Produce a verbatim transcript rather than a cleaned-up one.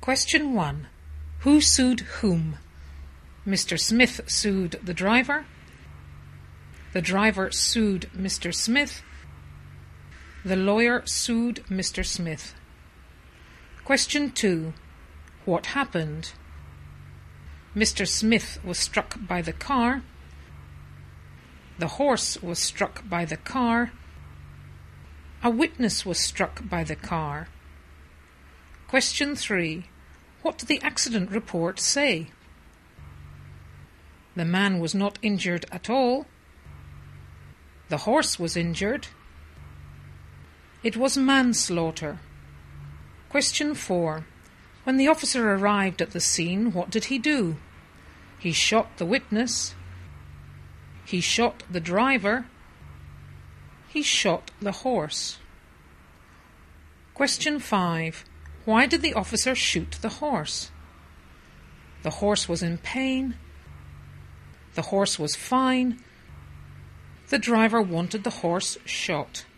Question one. Who sued whom? Mister Smith sued the driver. The driver sued Mister Smith. The lawyer sued Mister Smith. Question two. What happened? Mister Smith was struck by the car. The horse was struck by the car. A witness was struck by the car. Question three. What did the accident report say? The man was not injured at all. The horse was injured. It was manslaughter. Question four. When the officer arrived at the scene, what did he do? He shot the witness. He shot the driver. He shot the horse. Question five. Why did the officer shoot the horse? The horse was in pain. The horse was fine. The driver wanted the horse shot.